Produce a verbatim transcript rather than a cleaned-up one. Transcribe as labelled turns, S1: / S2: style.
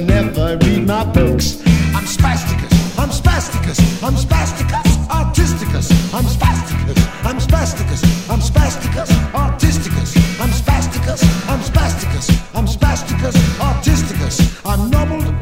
S1: never read my books. I'm spasticus, I'm spasticus, I'm spasticus, artisticus. I'm spasticus, I'm spasticus, I'm spasticus, artisticus. I'm spasticus, I'm spasticus, I'm spasticus, artisticus. I'm nobbled